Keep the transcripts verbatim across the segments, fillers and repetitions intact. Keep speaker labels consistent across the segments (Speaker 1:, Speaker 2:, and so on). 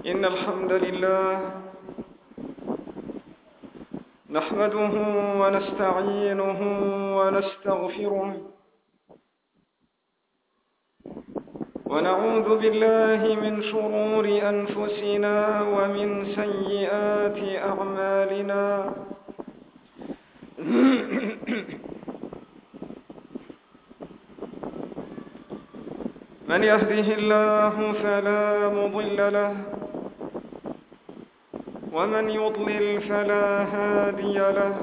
Speaker 1: إن الحمد لله نحمده ونستعينه ونستغفره ونعوذ بالله من شرور أنفسنا ومن سيئات أعمالنا من يهده الله فلا مضل له ومن يضلل فلا هادي له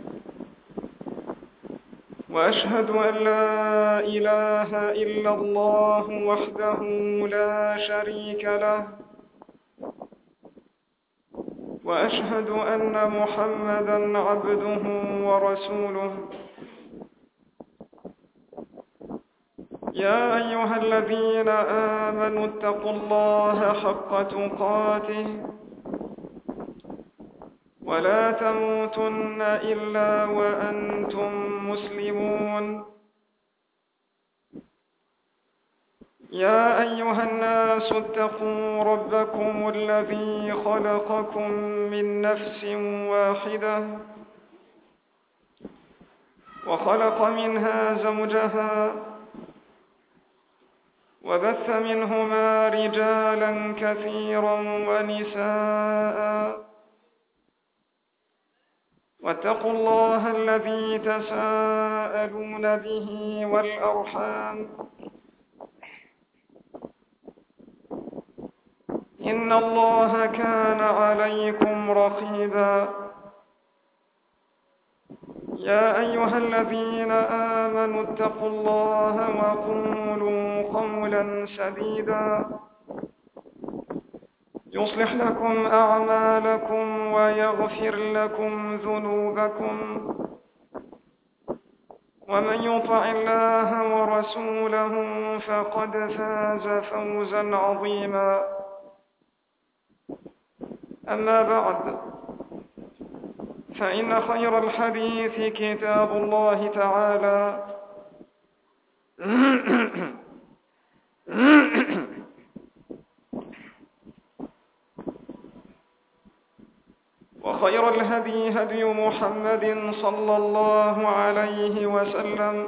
Speaker 1: وأشهد أن لا إله إلا الله وحده لا شريك له وأشهد أن محمدًا عبده ورسوله يا أيها الذين آمنوا اتقوا الله حق تقاته ولا تموتن إلا وأنتم مسلمون يا أيها الناس اتقوا ربكم الذي خلقكم من نفس واحدة وخلق منها زوجها وبث منهما رجالا كثيرا ونساء واتقوا الله الذي تساءلون به والأرحام إن الله كان عليكم رقيبا يا أيها الذين آمنوا اتقوا الله وقولوا قولا سديدا يصلح لكم أعمالكم ويغفر لكم ذنوبكم ومن يطع الله ورسوله فقد فاز فوزا عظيما أما بعد فإن خير الحديث كتاب الله تعالى وخير الهدي هدي محمد صلى الله عليه وسلم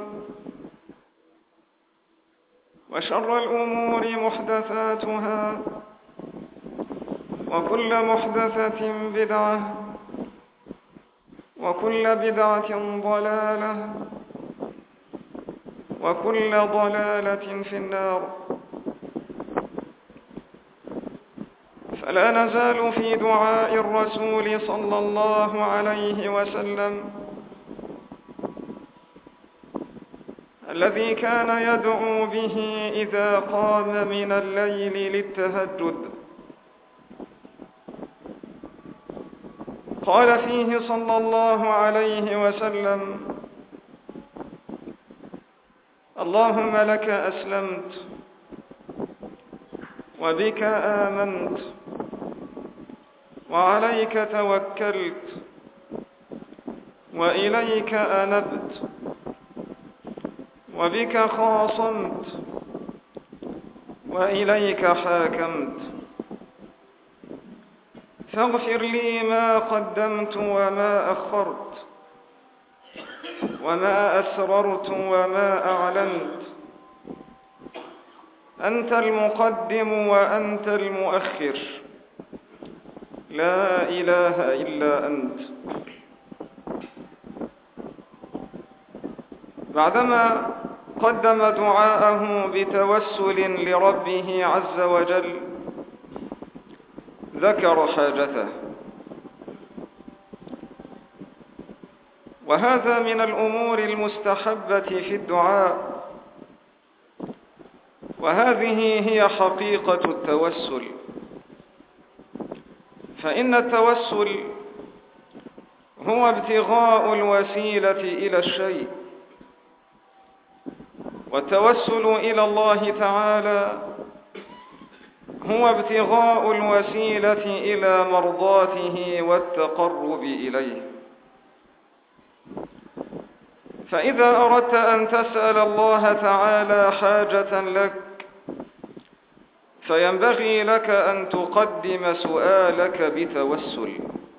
Speaker 1: وشر الأمور محدثاتها وكل محدثة بدعة وكل بدعة ضلالة وكل ضلالة في النار. فلا نزال في دعاء الرسول صلى الله عليه وسلم الذي كان يدعو به إذا قام من الليل للتهجد. قال فيه صلى الله عليه وسلم: اللهم لك أسلمت وبك آمنت وعليك توكلت وإليك أنبت وبك خاصمت وإليك حاكمت فاغفر لي ما قدمت وما أخرت وما أسررت وما أعلنت أنت المقدم وأنت المؤخر لا إله إلا أنت. بعدما قدم دعاءه بتوسل لربه عز وجل ذكر حاجته، وهذا من الأمور المستحبة في الدعاء، وهذه هي حقيقة التوسل. فإن التوسل هو ابتغاء الوسيلة إلى الشيء، والتوسل إلى الله تعالى هو ابتغاء الوسيلة إلى مرضاته والتقرب إليه. فإذا أردت أن تسأل الله تعالى حاجة لك فينبغي لك أن تقدم سؤالك بتوسل.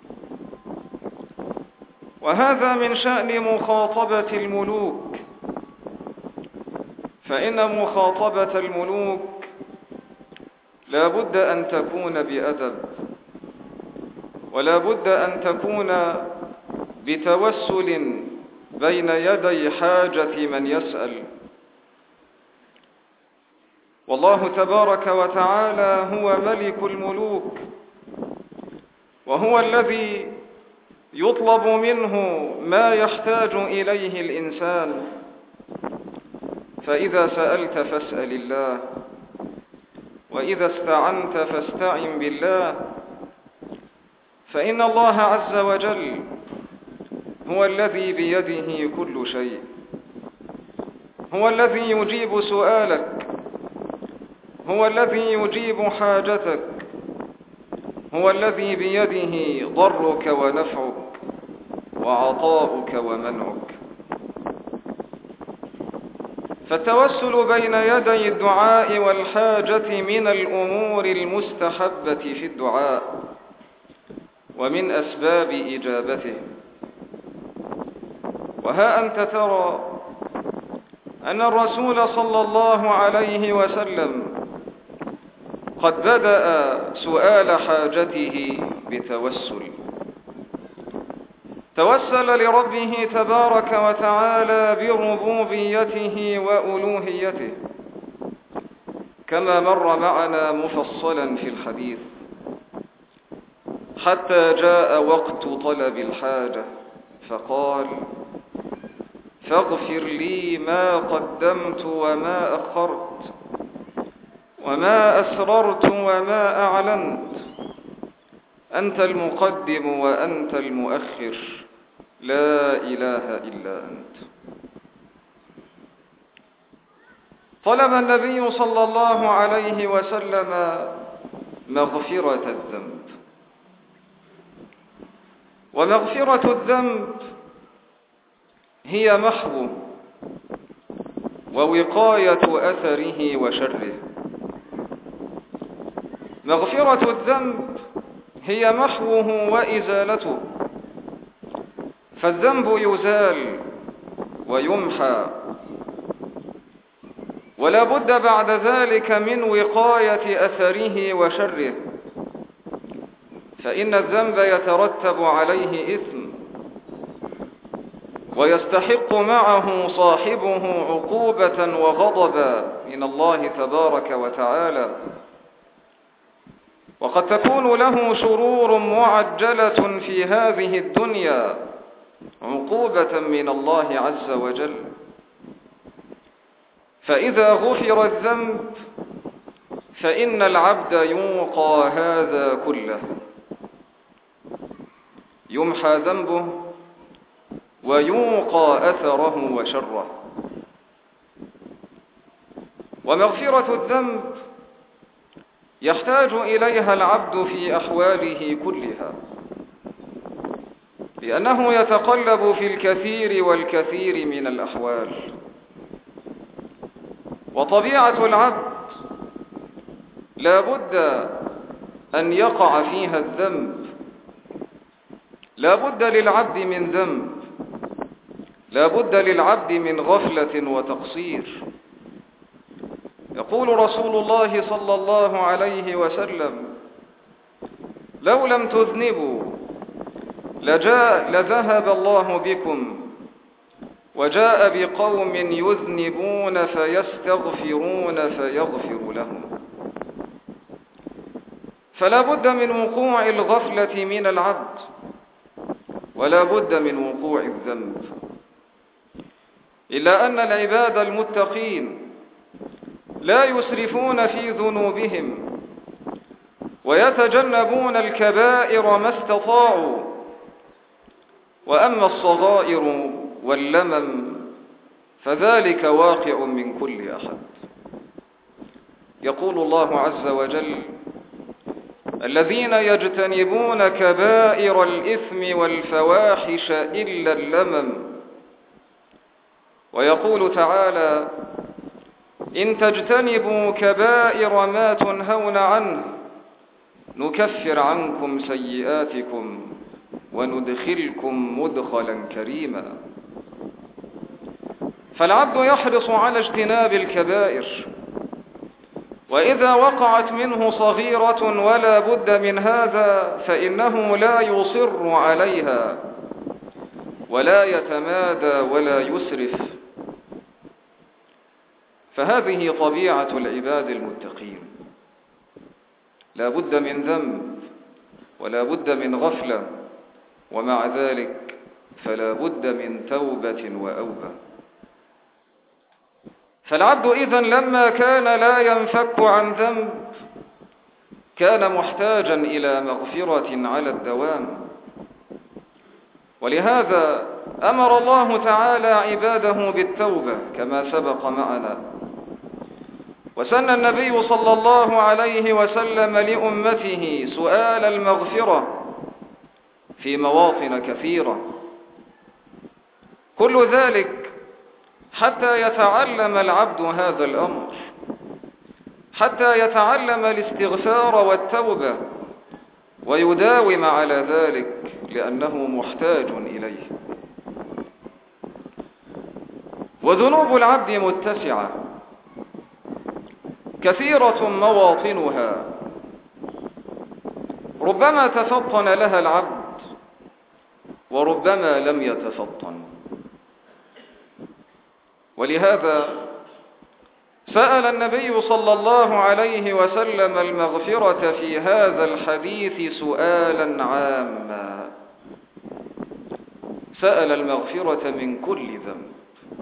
Speaker 1: وهذا من شأن مخاطبة الملوك، فإن مخاطبة الملوك لا بد أن تكون بأدب، ولا بد أن تكون بتوسل بين يدي حاجة من يسأل. والله تبارك وتعالى هو ملك الملوك، وهو الذي يطلب منه ما يحتاج إليه الإنسان. فإذا سألت فاسأل الله، وإذا استعنت فاستعن بالله، فإن الله عز وجل هو الذي بيده كل شيء، هو الذي يجيب سؤالك، هو الذي يجيب حاجتك، هو الذي بيده ضرك ونفعك وعطاؤك ومنعك. فالتوسل بين يدي الدعاء والحاجة من الأمور المستحبة في الدعاء ومن أسباب إجابته. وها أنت ترى أن الرسول صلى الله عليه وسلم قد بدأ سؤال حاجته بتوسل، توسل لربه تبارك وتعالى بربوبيته وألوهيته، كما مر معنا مفصلا في الحديث، حتى جاء وقت طلب الحاجة فقال: فاغفر لي ما قدمت وما أخرت وما أسررت وما أعلنت، أنت المقدم وأنت المؤخر، لا إله إلا أنت. طلب النبي صلى الله عليه وسلم مغفرة الذنب، ومغفرة الذنب هي محو ووقاية أثره وشره. مغفرة الذنب هي محوه وإزالته، فالذنب يزال ويمحى، ولا بد بعد ذلك من وقاية أثره وشره، فإن الذنب يترتب عليه إثم، ويستحق معه صاحبه عقوبة وغضبا من الله تبارك وتعالى، وقد تكون له شرور معجلة في هذه الدنيا عقوبة من الله عز وجل. فإذا غفر الذنب فإن العبد يوقى هذا كله، يمحى ذنبه ويوقى أثره وشره. ومغفرة الذنب يحتاج إليها العبد في أحواله كلها، لأنه يتقلب في الكثير والكثير من الأحوال. وطبيعة العبد لا بد أن يقع فيها الذنب، لا بد للعبد من ذنب، لا بد للعبد من غفلة وتقصير. يقول رسول الله صلى الله عليه وسلم: لو لم تذنبوا لجاء لذهب الله بكم وجاء بقوم يذنبون فيستغفرون فيغفر لهم. فلا بد من وقوع الغفلة من العبد، ولا بد من وقوع الذنب، إلا أن العباد المتقين لا يسرفون في ذنوبهم ويتجنبون الكبائر ما استطاعوا، وأما الصغائر واللمم فذلك واقع من كل أحد. يقول الله عز وجل: الذين يجتنبون كبائر الإثم والفواحش إلا اللمم. ويقول تعالى: إن تجتنبوا كبائر ما تنهون عنه نكفر عنكم سيئاتكم وندخلكم مدخلا كريما. فالعبد يحرص على اجتناب الكبائر، وإذا وقعت منه صغيرة ولا بد من هذا فإنه لا يصر عليها ولا يتمادى ولا يسرف، فهذه طبيعة العباد المتقين. لا بد من ذنب ولا بد من غفلة، ومع ذلك فلا بد من توبة وأوبة. فالعبد إذن لما كان لا ينفك عن ذنب كان محتاجا إلى مغفرة على الدوام، ولهذا أمر الله تعالى عباده بالتوبة كما سبق معنا، وسن النبي صلى الله عليه وسلم لأمته سؤال المغفرة في مواطن كثيرة، كل ذلك حتى يتعلم العبد هذا الأمر، حتى يتعلم الاستغفار والتوبة ويداوم على ذلك لأنه محتاج إليه. وذنوب العبد متسعة كثيرة مواطنها، ربما تفطن لها العبد وربما لم يتفطن. ولهذا سأل النبي صلى الله عليه وسلم المغفرة في هذا الحديث سؤالا عاما، سأل المغفرة من كل ذنب،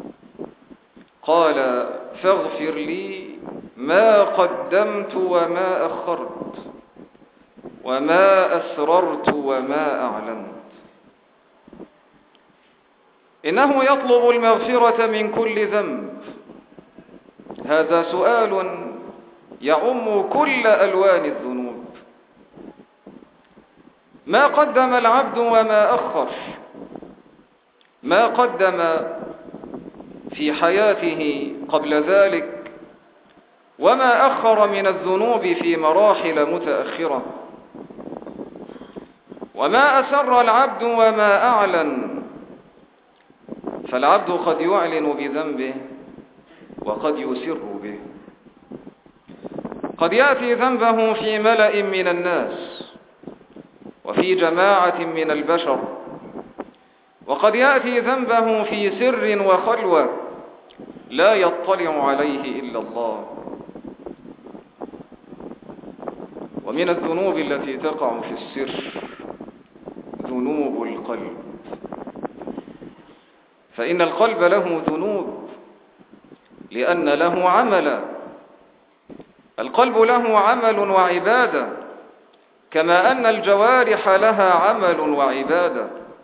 Speaker 1: قال: فاغفر لي ما قدمت وما أخرت وما أسررت وما أعلنت. إنه يطلب المغفرة من كل ذنب، هذا سؤال يعم كل ألوان الذنوب. ما قدم العبد وما أخر، ما قدم في حياته قبل ذلك وما أخر من الذنوب في مراحل متأخرة، وما أسر العبد وما أعلن. فالعبد قد يعلن بذنبه وقد يسر به، قد يأتي ذنبه في ملأ من الناس وفي جماعة من البشر، وقد يأتي ذنبه في سر وخلوة لا يطلع عليه إلا الله. ومن الذنوب التي تقع في السر ذنوب القلب، فإن القلب له ذنوب لأن له عملا، القلب له عمل وعبادة كما أن الجوارح لها عمل وعبادة.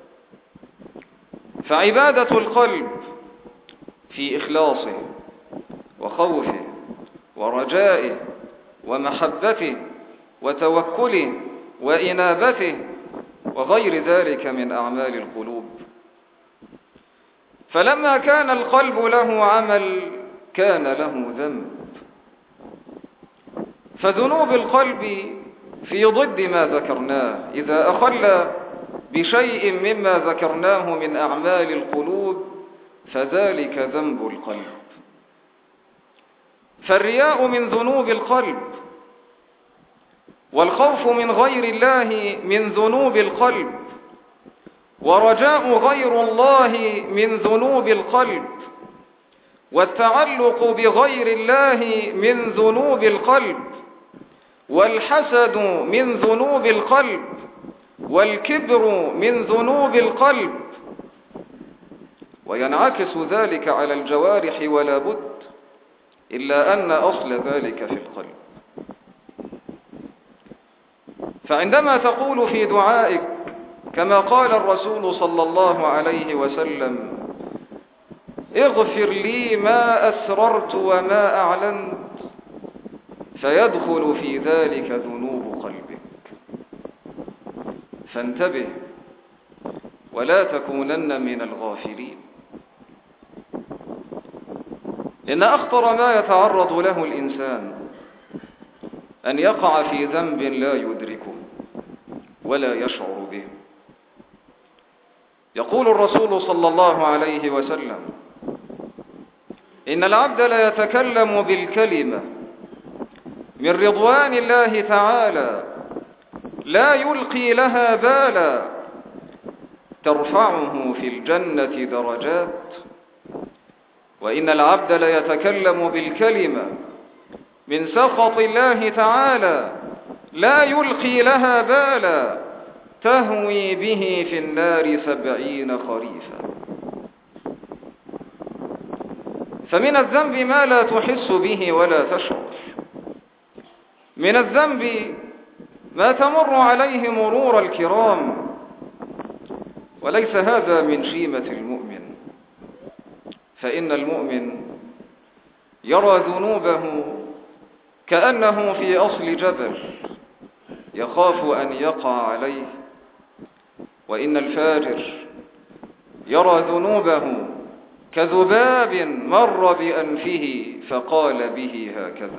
Speaker 1: فعبادة القلب في إخلاصه وخوفه ورجائه ومحبته وتوكله وإنابته وغير ذلك من أعمال القلوب. فلما كان القلب له عمل كان له ذنب. فذنوب القلب في ضد ما ذكرناه، إذا أخل بشيء مما ذكرناه من أعمال القلوب فذلك ذنب القلب. فالرياء من ذنوب القلب، والخوف من غير الله من ذنوب القلب، ورجاء غير الله من ذنوب القلب، والتعلق بغير الله من ذنوب القلب، والحسد من ذنوب القلب، والكبر من ذنوب القلب. وينعكس ذلك على الجوارح ولا بد، إلا أن أصل ذلك في القلب. فعندما تقول في دعائك كما قال الرسول صلى الله عليه وسلم: اغفر لي ما أسررت وما أعلنت، فيدخل في ذلك ذنوب قلبك. فانتبه ولا تكونن من الغافلين. إن أخطر ما يتعرض له الإنسان أن يقع في ذنب لا يدركه ولا يشعر به. يقول الرسول صلى الله عليه وسلم: إن العبد لا يتكلم بالكلمة من رضوان الله تعالى لا يلقي لها بالا ترفعه في الجنة درجات، وإن العبد لا يتكلم بالكلمة من سخط الله تعالى لا يلقي لها بالا تهوي به في النار سبعين خريفا. فمن الذنب ما لا تحس به ولا تشعر، من الذنب ما تمر عليه مرور الكرام، وليس هذا من شيمة المؤمن، فإن المؤمن يرى ذنوبه كأنه في أصل جبل يخاف أن يقع عليه، وإن الفاجر يرى ذنوبه كذباب مر بأنفه فقال به هكذا.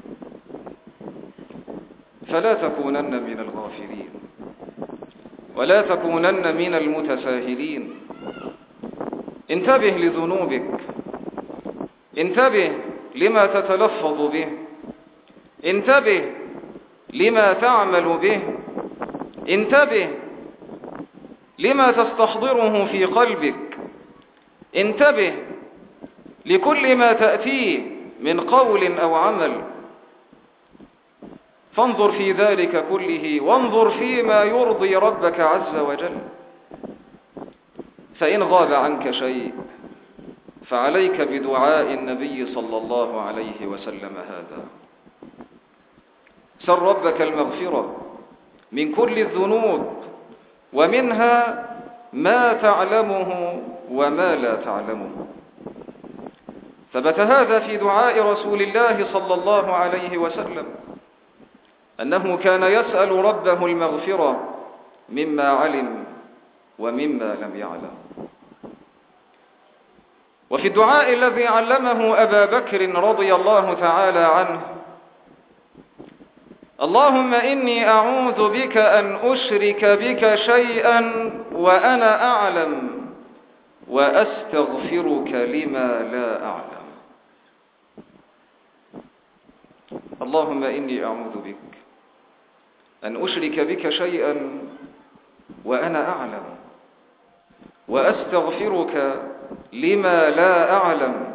Speaker 1: فلا تكونن من الغافلين ولا تكونن من المتساهلين. انتبه لذنوبك، انتبه لما تتلفظ به، انتبه لما تعمل به، انتبه لما تستحضره في قلبك، انتبه لكل ما تأتيه من قول أو عمل، فانظر في ذلك كله وانظر فيما يرضي ربك عز وجل. فإن غاب عنك شيء فعليك بدعاء النبي صلى الله عليه وسلم هذا: سل ربك المغفرة من كل الذنوب، ومنها ما تعلمه وما لا تعلمه. ثبت هذا في دعاء رسول الله صلى الله عليه وسلم أنه كان يسأل ربه المغفرة مما علم ومما لم يعلم. وفي الدعاء الذي علمه أبا بكر رضي الله تعالى عنه: اللهم إني أعوذ بك أن أشرك بك شيئا وأنا أعلم وأستغفرك لما لا أعلم. اللهم إني أعوذ بك أن أشرك بك شيئا وأنا أعلم وأستغفرك لما لا أعلم.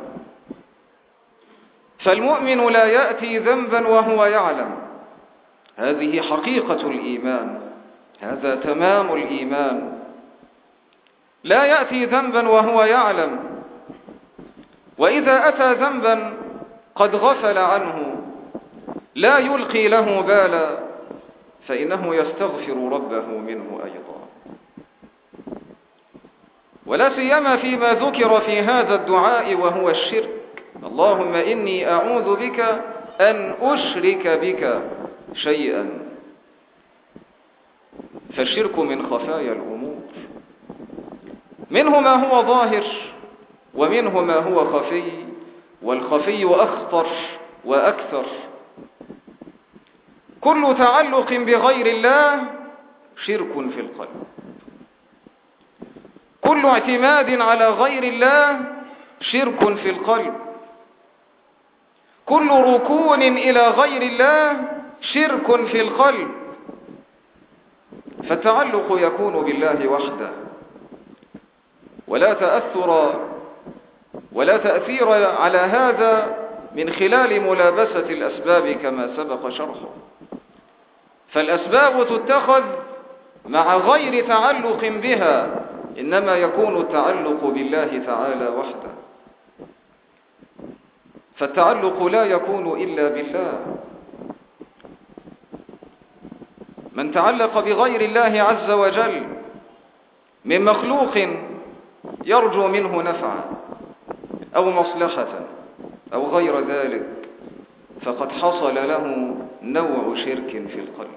Speaker 1: فالمؤمن لا يأتي ذنبا وهو يعلم، هذه حقيقة الإيمان، هذا تمام الإيمان. لا يأتي ذنبا وهو يعلم، وإذا أتى ذنبا قد غفل عنه لا يلقي له بالا، فإنه يستغفر ربه منه أيضا. ولا سيما فيما ذكر في هذا الدعاء وهو الشرك: اللهم إني أعوذ بك أن أشرك بك شيئا. فالشرك من خفايا الأمور، منه ما هو ظاهر ومنه ما هو خفي، والخفي أخطر وأكثر. كل تعلق بغير الله شرك في القلب، كل اعتماد على غير الله شرك في القلب، كل ركون إلى غير الله شرك في القلب. فالتعلق يكون بالله وحده، ولا تأثر ولا تأثير على هذا من خلال ملابسة الأسباب كما سبق شرحه. فالأسباب تتخذ مع غير تعلق بها، إنما يكون التعلق بالله تعالى وحده. فالتعلق لا يكون إلا بالله. من تعلق بغير الله عز وجل من مخلوق يرجو منه نفعا أو مصلحة أو غير ذلك، فقد حصل له نوع شرك في القلب.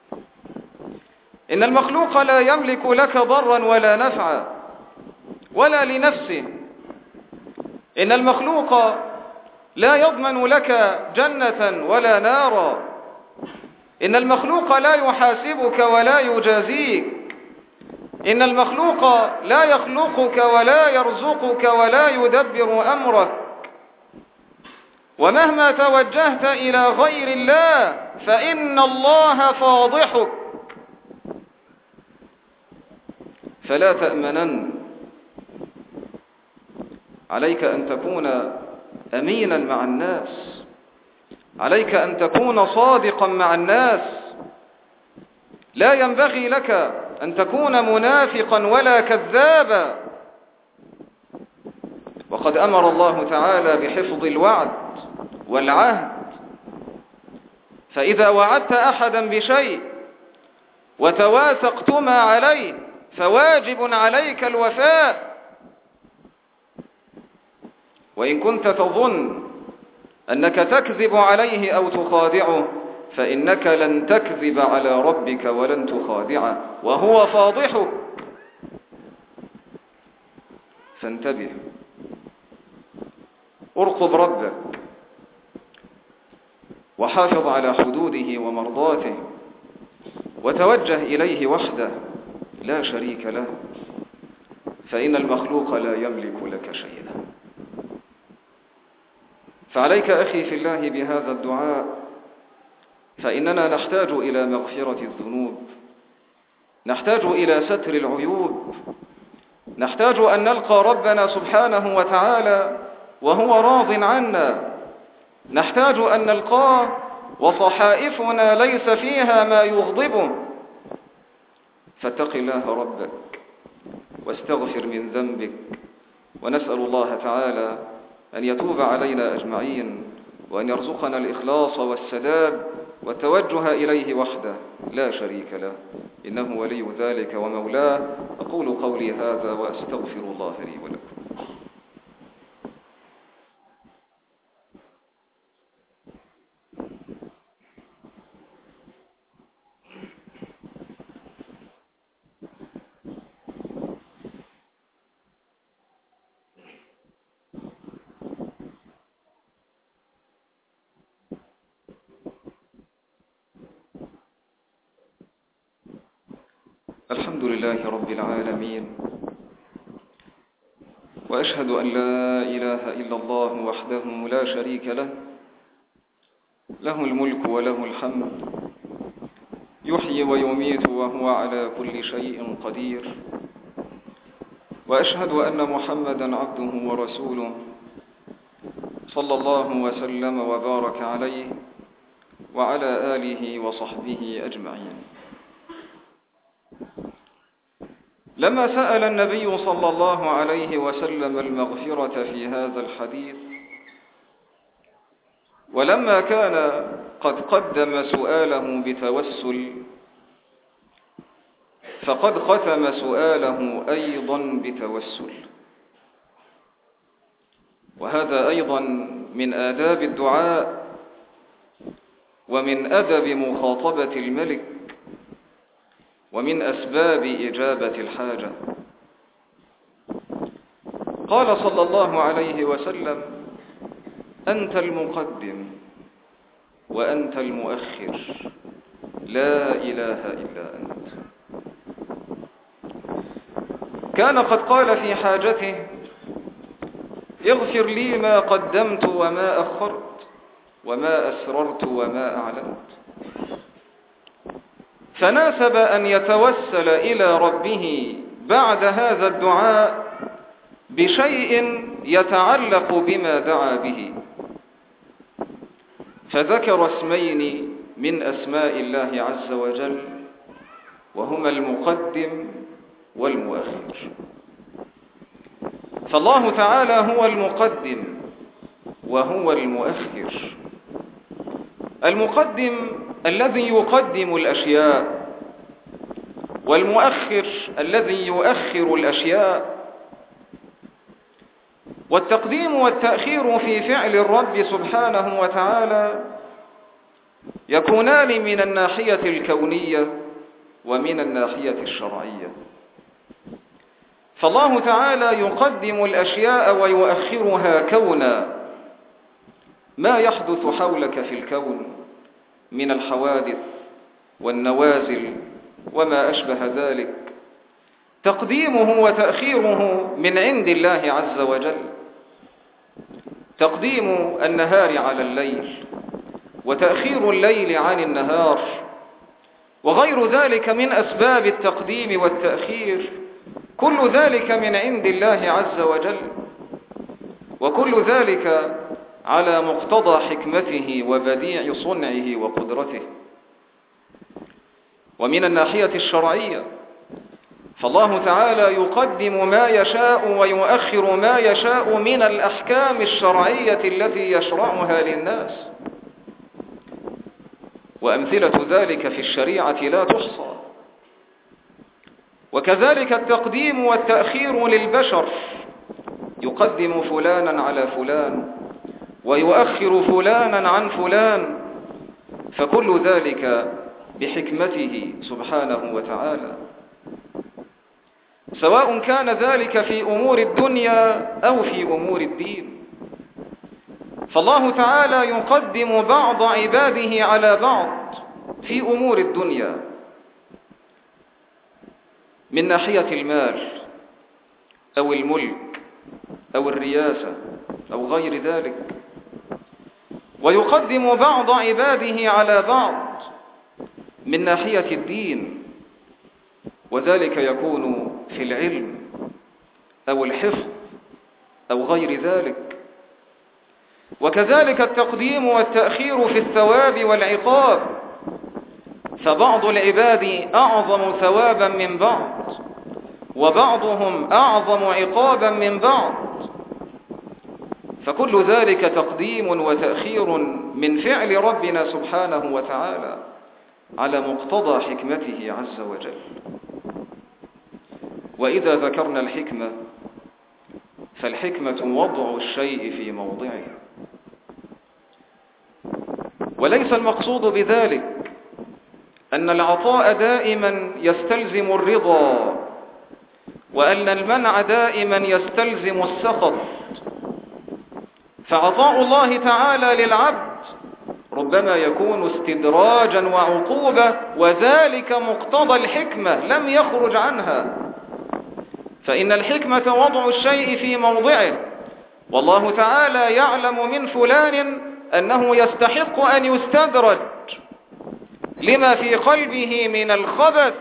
Speaker 1: إن المخلوق لا يملك لك ضرا ولا نفعا ولا لنفسه. إن المخلوق لا يضمن لك جنة ولا نارا. إن المخلوق لا يحاسبك ولا يجازيك. إن المخلوق لا يخلقك ولا يرزقك ولا يدبر أمرك. ومهما توجهت إلى غير الله فإن الله فاضحك. فلا تأمنن، عليك أن تكون أمينا مع الناس، عليك أن تكون صادقا مع الناس. لا ينبغي لك أن تكون منافقا ولا كذابا. وقد أمر الله تعالى بحفظ الوعد والعهد، فإذا وعدت أحدا بشيء وتواثقتما عليه فواجب عليك الوفاء. وإن كنت تظن أنك تكذب عليه أو تخادعه فإنك لن تكذب على ربك ولن تخادعه وهو فاضحك. فانتبه، ارقب ربك وحافظ على حدوده ومرضاته، وتوجه إليه وحده لا شريك له، فإن المخلوق لا يملك لك شيئا. فعليك أخي في الله بهذا الدعاء، فإننا نحتاج إلى مغفرة الذنوب، نحتاج إلى ستر العيوب، نحتاج أن نلقى ربنا سبحانه وتعالى وهو راض عنا، نحتاج أن نلقاه وصحائفنا ليس فيها ما يغضبه. فاتق الله ربك واستغفر من ذنبك، ونسأل الله تعالى أن يتوب علينا أجمعين، وأن يرزقنا الإخلاص والسداد والتوجه إليه وحده لا شريك له، إنه ولي ذلك ومولاه. أقول قولي هذا وأستغفر الله لي ولكم. الحمد لله رب العالمين، وأشهد أن لا إله إلا الله وحده لا شريك له، له الملك وله الحمد، يحيي ويميت وهو على كل شيء قدير. وأشهد أن محمدا عبده ورسوله صلى الله وسلم وبارك عليه وعلى آله وصحبه أجمعين. لما سأل النبي صلى الله عليه وسلم المغفرة في هذا الحديث، ولما كان قد قدم سؤاله بتوسل، فقد ختم سؤاله أيضا بتوسل. وهذا أيضا من آداب الدعاء ومن أدب مخاطبة الملك ومن أسباب إجابة الحاجة. قال صلى الله عليه وسلم: أنت المقدم وأنت المؤخر، لا إله إلا أنت. كان قد قال في حاجته: اغفر لي ما قدمت وما أخرت وما أسررت وما أعلنت. فناسب أن يتوسل إلى ربه بعد هذا الدعاء بشيء يتعلق بما دعا به، فذكر اسمين من أسماء الله عز وجل، وهما المقدم والمؤخر. فالله تعالى هو المقدم وهو المؤخر. المقدم الذي يقدم الأشياء، والمؤخر الذي يؤخر الأشياء. والتقديم والتأخير في فعل الرب سبحانه وتعالى يكونان من الناحية الكونية ومن الناحية الشرعية. فالله تعالى يقدم الأشياء ويؤخرها كونا، ما يحدث حولك في الكون من الحوادث والنوازل وما أشبه ذلك تقديمه وتأخيره من عند الله عز وجل. تقديم النهار على الليل وتأخير الليل عن النهار وغير ذلك من أسباب التقديم والتأخير، كل ذلك من عند الله عز وجل، وكل ذلك على مقتضى حكمته وبديع صنعه وقدرته. ومن الناحية الشرعية فالله تعالى يقدم ما يشاء ويؤخر ما يشاء من الأحكام الشرعية التي يشرعها للناس، وأمثلة ذلك في الشريعة لا تحصى. وكذلك التقديم والتأخير للبشر، يقدم فلانا على فلان ويؤخر فلانا عن فلان، فكل ذلك بحكمته سبحانه وتعالى، سواء كان ذلك في أمور الدنيا أو في أمور الدين. فالله تعالى يقدم بعض عباده على بعض في أمور الدنيا من ناحية المال أو الملك أو الرياسة أو غير ذلك، ويقدم بعض عباده على بعض من ناحية الدين، وذلك يكون في العلم أو الحفظ أو غير ذلك. وكذلك التقديم والتأخير في الثواب والعقاب، فبعض العباد أعظم ثوابا من بعض وبعضهم أعظم عقابا من بعض، فكل ذلك تقديم وتأخير من فعل ربنا سبحانه وتعالى على مقتضى حكمته عز وجل. وإذا ذكرنا الحكمة فالحكمة وضع الشيء في موضعه، وليس المقصود بذلك أن العطاء دائما يستلزم الرضا، وأن المنع دائما يستلزم السخط. فعطاء الله تعالى للعبد ربما يكون استدراجا وعقوبة، وذلك مقتضى الحكمة لم يخرج عنها. فإن الحكمة وضع الشيء في موضعه، والله تعالى يعلم من فلان أنه يستحق أن يستدرج لما في قلبه من الخبث،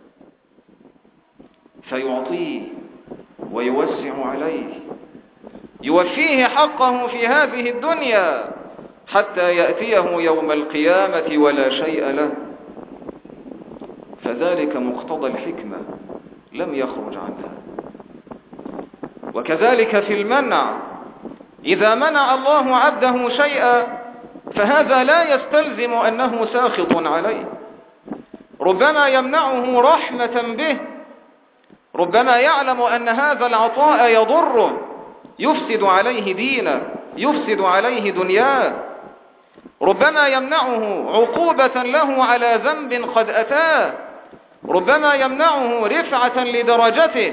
Speaker 1: فيعطيه ويوسع عليه، يوفيه حقه في هذه الدنيا حتى يأتيه يوم القيامة ولا شيء له. فذلك مقتضى الحكمة لم يخرج عنها. وكذلك في المنع، إذا منع الله عبده شيئا فهذا لا يستلزم أنه ساخط عليه، ربما يمنعه رحمة به، ربما يعلم أن هذا العطاء يضره، يفسد عليه دينه، يفسد عليه دنياه، ربما يمنعه عقوبة له على ذنب قد أتاه، ربما يمنعه رفعة لدرجته.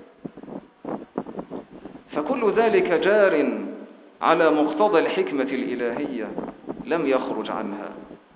Speaker 1: فكل ذلك جار على مقتضى الحكمة الإلهية لم يخرج عنها.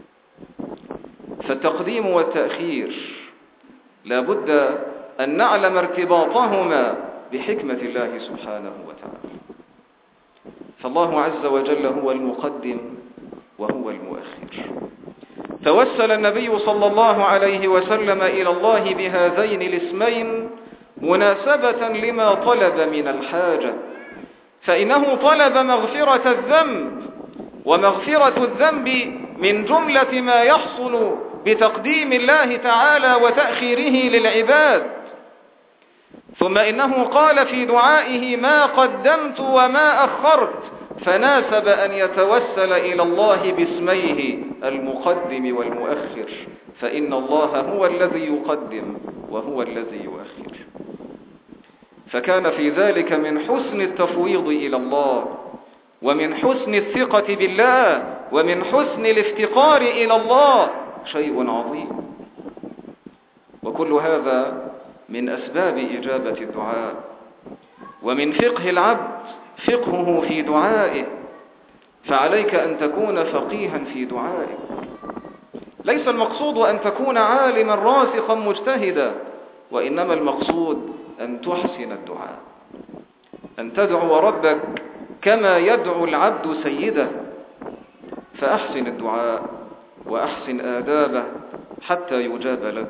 Speaker 1: فالتقديم والتأخير لا بد أن نعلم ارتباطهما بحكمة الله سبحانه وتعالى. فالله عز وجل هو المقدم وهو المؤخر. توسل النبي صلى الله عليه وسلم إلى الله بهذين الاسمين مناسبة لما طلب من الحاجة، فإنه طلب مغفرة الذنب، ومغفرة الذنب من جملة ما يحصل بتقديم الله تعالى وتأخيره للعباد. ثم إنه قال في دعائه ما قدمت وما أخرت، فناسب أن يتوسل إلى الله باسميه المقدم والمؤخر، فإن الله هو الذي يقدم وهو الذي يؤخر. فكان في ذلك من حسن التفويض إلى الله، ومن حسن الثقة بالله، ومن حسن الافتقار إلى الله شيء عظيم. وكل هذا من أسباب إجابة الدعاء، ومن فقه العبد فقهه في دعائه، فعليك أن تكون فقيها في دعائك. ليس المقصود أن تكون عالما راسخا مجتهدا، وإنما المقصود أن تحسن الدعاء، أن تدعو ربك كما يدعو العبد سيده. فأحسن الدعاء وأحسن آدابه حتى يجاب لك.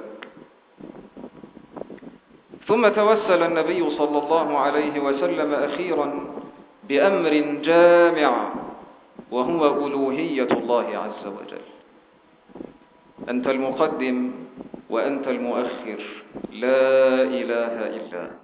Speaker 1: ثم توسل النبي صلى الله عليه وسلم أخيرا بأمر جامع، وهو ألوهية الله عز وجل. أنت المقدم وأنت المؤخر، لا إله إلا أنت.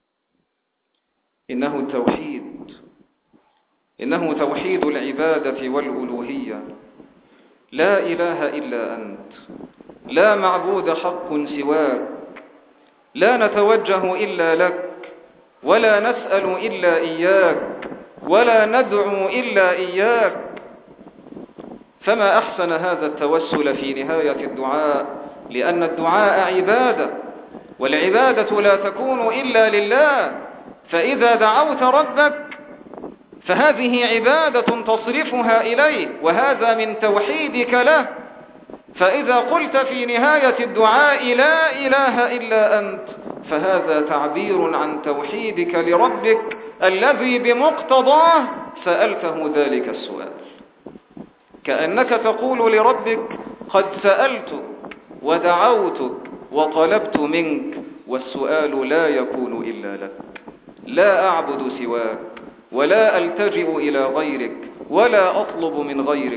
Speaker 1: إنه التوحيد، إنه توحيد العبادة والألوهية. لا إله إلا أنت، لا معبود حق سواك، لا نتوجه إلا لك، ولا نسأل إلا إياك، ولا ندعو إلا إياك. فما أحسن هذا التوسل في نهاية الدعاء، لأن الدعاء عبادة، والعبادة لا تكون إلا لله. فإذا دعوت ربك فهذه عبادة تصرفها إليه، وهذا من توحيدك له. فإذا قلت في نهاية الدعاء لا إله إلا أنت، فهذا تعبير عن توحيدك لربك الذي بمقتضاه سألته ذلك السؤال. كأنك تقول لربك: قد سألتك ودعوتك وطلبت منك، والسؤال لا يكون إلا لك. لا أعبد سواك، ولا ألتجئ إلى غيرك، ولا أطلب من غيرك.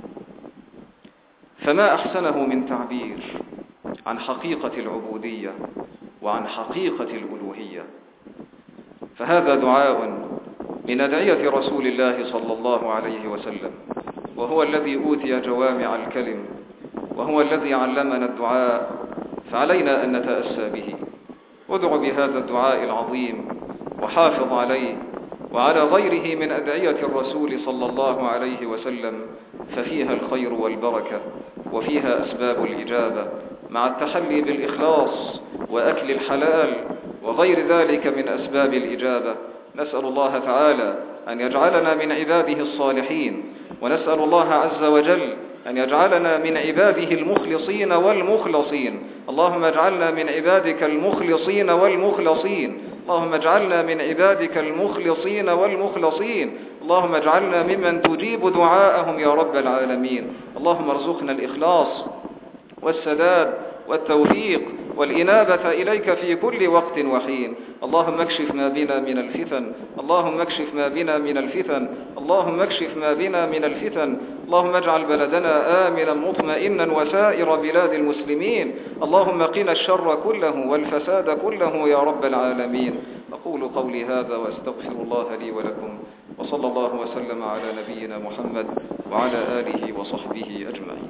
Speaker 1: فما أحسنه من تعبير عن حقيقة العبودية وعن حقيقة الألوهية. فهذا دعاء من أدعية رسول الله صلى الله عليه وسلم، وهو الذي أوتي جوامع الكلم، وهو الذي علمنا الدعاء، فعلينا أن نتأسى به. ادع بهذا الدعاء العظيم وحافظ عليه وعلى غيره من أدعية الرسول صلى الله عليه وسلم، ففيها الخير والبركة، وفيها أسباب الإجابة، مع التحلي بالإخلاص وأكل الحلال وغير ذلك من أسباب الإجابة. نسأل الله تعالى أن يجعلنا من عباده الصالحين، ونسأل الله عز وجل أن يجعلنا من عباده المخلصين والمخلصين. اللهم اجعلنا من عبادك المخلصين والمخلصين، اللهم اجعلنا من عبادك المخلصين والمخلصين، اللهم اجعلنا ممن تجيب دعاءهم يا رب العالمين. اللهم ارزقنا الإخلاص والسداد والتوفيق والإنابة إليك في كل وقت وحين. اللهم اكشف ما بنا من الفتن، اللهم اكشف ما بنا من الفتن، اللهم اكشف ما بنا من الفتن. اللهم اجعل بلدنا آمنا مطمئنا وسائر بلاد المسلمين. اللهم قنا الشر كله والفساد كله يا رب العالمين. أقول قولي هذا وأستغفر الله لي ولكم، وصلى الله وسلم على نبينا محمد وعلى آله وصحبه أجمعين.